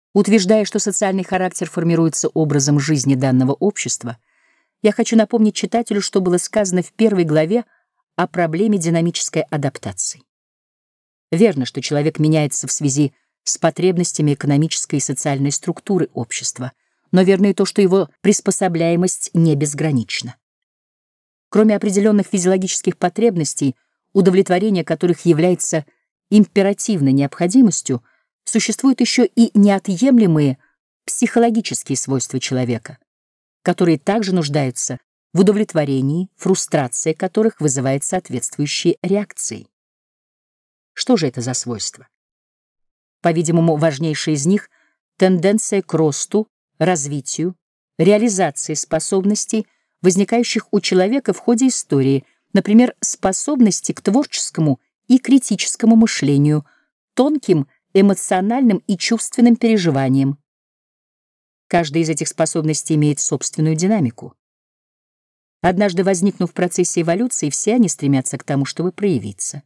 Утверждая, что социальный характер формируется образом жизни данного общества, я хочу напомнить читателю, что было сказано в первой главе о проблеме динамической адаптации. Верно, что человек меняется в связи с потребностями экономической и социальной структуры общества, но верно и то, что его приспособляемость не безгранична. Кроме определенных физиологических потребностей, удовлетворение которых является императивной необходимостью, существуют еще и неотъемлемые психологические свойства человека, которые также нуждаются в удовлетворении, фрустрация которых вызывает соответствующие реакции. Что же это за свойства? По-видимому, важнейшее из них — тенденция к росту, развитию, реализации способностей, возникающих у человека в ходе истории, например, способности к творческому и критическому мышлению, тонким эмоциональным и чувственным переживаниям. Каждая из этих способностей имеет собственную динамику. Однажды возникнув в процессе эволюции, все они стремятся к тому, чтобы проявиться.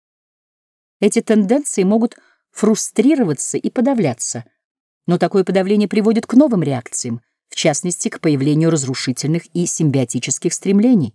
Эти тенденции могут фрустрироваться и подавляться, но такое подавление приводит к новым реакциям, в частности, к появлению разрушительных и симбиотических стремлений.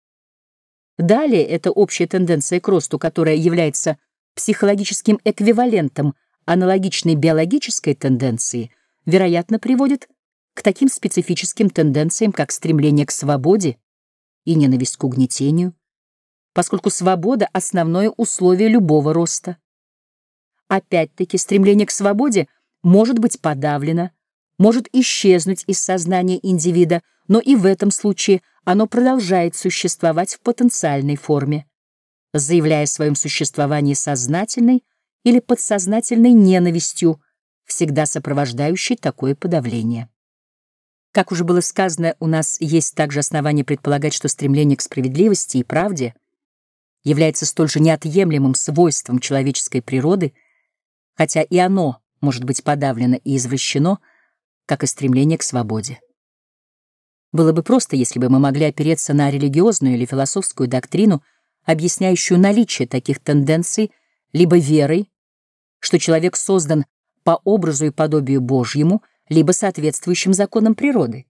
Далее, эта общая тенденция к росту, которая является психологическим эквивалентом аналогичной биологической тенденции, вероятно, приводит к таким специфическим тенденциям, как стремление к свободе и ненависть к угнетению, поскольку свобода — основное условие любого роста. Опять-таки, стремление к свободе может быть подавлено, может исчезнуть из сознания индивида, но и в этом случае оно продолжает существовать в потенциальной форме, заявляя о своем существовании сознательной или подсознательной ненавистью, всегда сопровождающей такое подавление. Как уже было сказано, у нас есть также основания предполагать, что стремление к справедливости и правде является столь же неотъемлемым свойством человеческой природы, хотя и оно может быть подавлено и извращено, как и стремление к свободе. Было бы просто, если бы мы могли опереться на религиозную или философскую доктрину, объясняющую наличие таких тенденций, либо верой, что человек создан по образу и подобию Божьему, либо соответствующим законам природы.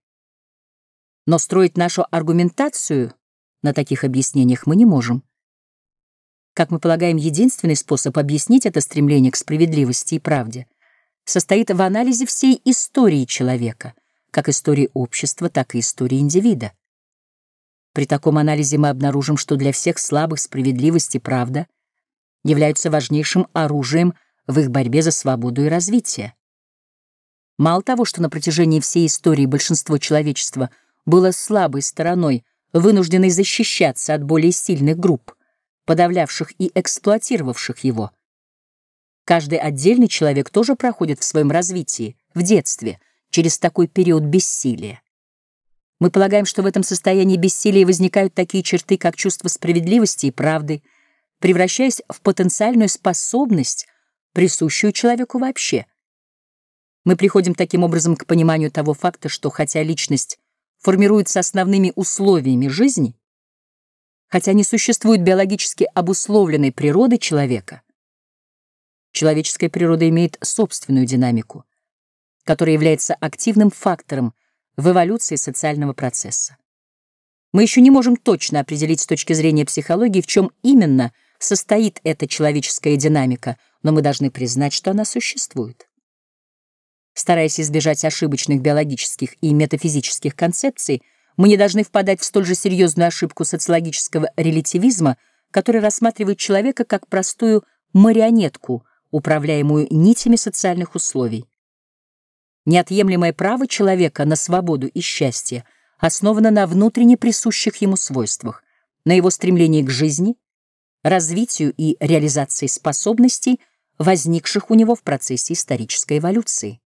Но строить нашу аргументацию на таких объяснениях мы не можем. Как мы полагаем, единственный способ объяснить это стремление к справедливости и правде состоит в анализе всей истории человека, как истории общества, так и истории индивида. При таком анализе мы обнаружим, что для всех слабых справедливость и правда являются важнейшим оружием в их борьбе за свободу и развитие. Мало того, что на протяжении всей истории большинство человечества было слабой стороной, вынужденной защищаться от более сильных групп, подавлявших и эксплуатировавших его, каждый отдельный человек тоже проходит в своем развитии, в детстве, через такой период бессилия. Мы полагаем, что в этом состоянии бессилия возникают такие черты, как чувство справедливости и правды, превращаясь в потенциальную способность, присущую человеку вообще. Мы приходим таким образом к пониманию того факта, что хотя личность формируется основными условиями жизни, хотя не существует биологически обусловленной природы человека, человеческая природа имеет собственную динамику, которая является активным фактором в эволюции социального процесса. Мы еще не можем точно определить с точки зрения психологии, в чем именно состоит эта человеческая динамика, но мы должны признать, что она существует. Стараясь избежать ошибочных биологических и метафизических концепций, мы не должны впадать в столь же серьезную ошибку социологического релятивизма, который рассматривает человека как простую марионетку, управляемую нитями социальных условий. Неотъемлемое право человека на свободу и счастье основано на внутренне присущих ему свойствах, на его стремлении к жизни, развитию и реализации способностей, возникших у него в процессе исторической эволюции.